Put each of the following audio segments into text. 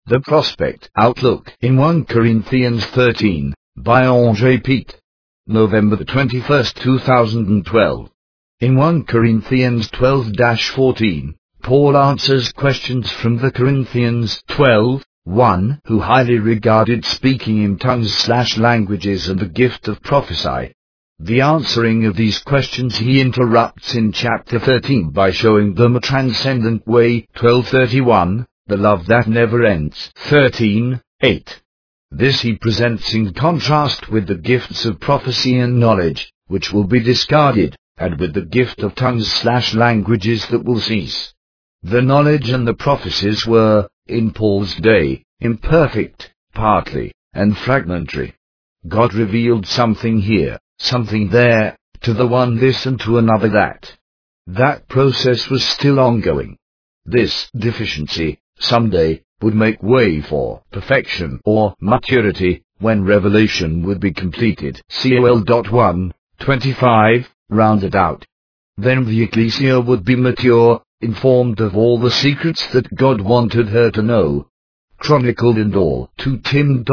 The Prospect Outlook in 1 Corinthians 13, by André Pete. November the 21st, 2012. In 1 Corinthians 12-14, Paul answers questions from the Corinthians 12:1 who highly regarded speaking in tongues/languages and the gift of prophecy. The answering of these questions he interrupts in chapter 13 by showing them a transcendent way. 12:31, the love that never ends. 13:8. This he presents in contrast with the gifts of prophecy and knowledge, which will be discarded, and with the gift of tongues/languages that will cease. The knowledge and the prophecies were, in Paul's day, imperfect, partly, and fragmentary. God revealed something here, something there, to the one this and to another that. That process was still ongoing. This deficiency, someday, would make way for perfection or maturity, when revelation would be completed. Col. 1:25, rounded out. Then the ecclesia would be mature, informed of all the secrets that God wanted her to know, chronicled and all. 2 Tim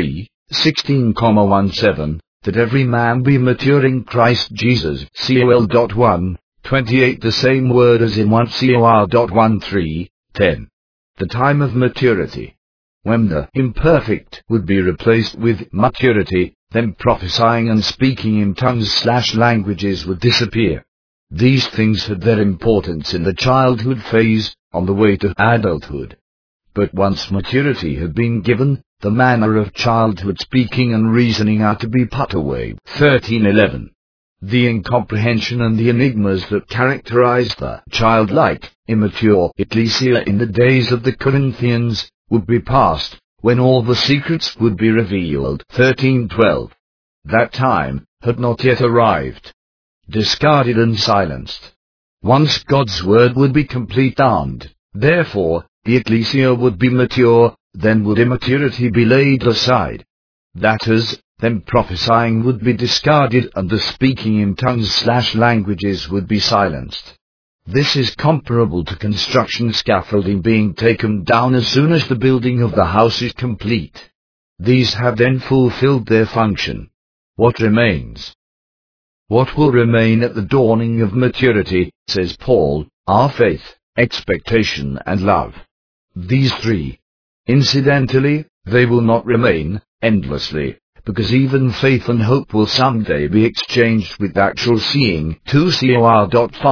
3:16,17, that every man be mature in Christ Jesus. Col. 1:28, the same word as in 1 Cor. 1:3-10. The time of maturity, when the imperfect would be replaced with maturity, then prophesying and speaking in tongues/languages would disappear. These things had their importance in the childhood phase, on the way to adulthood. But once maturity had been given, the manner of childhood speaking and reasoning are to be put away. 13:11. The incomprehension and the enigmas that characterized the childlike, immature ecclesia in the days of the Corinthians would be past, when all the secrets would be revealed. 13:12. That time had not yet arrived. Discarded and silenced. Once God's word would be complete and, therefore, the ecclesia would be mature, then would immaturity be laid aside. That is, then prophesying would be discarded and the speaking in tongues/languages would be silenced. This is comparable to construction scaffolding being taken down as soon as the building of the house is complete. These have then fulfilled their function. What remains? What will remain at the dawning of maturity, says Paul, are faith, expectation and love. These three. Incidentally, they will not remain endlessly, because even faith and hope will someday be exchanged with actual seeing. 2 Cor.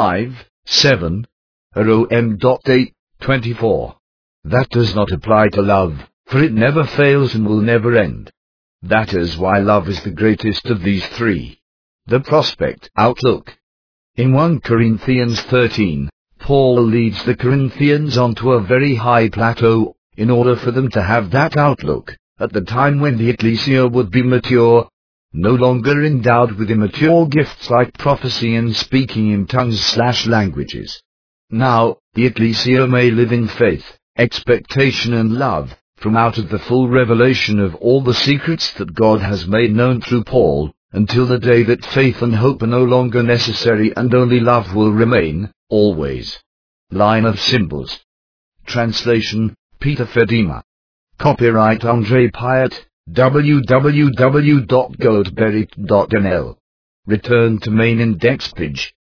5:7, Rom. 8:24. That does not apply to love, for it never fails and will never end. That is why love is the greatest of these three. The Prospect Outlook. In 1 Corinthians 13, Paul leads the Corinthians onto a very high plateau, in order for them to have that outlook, at the time when the ecclesia would be mature, no longer endowed with immature gifts like prophecy and speaking in tongues/languages. Now, the ecclesia may live in faith, expectation and love, from out of the full revelation of all the secrets that God has made known through Paul, until the day that faith and hope are no longer necessary and only love will remain, always. Line of symbols. Translation, Peter Fedima. Copyright André Pyatt, www.goldberry.nl. Return to main index page.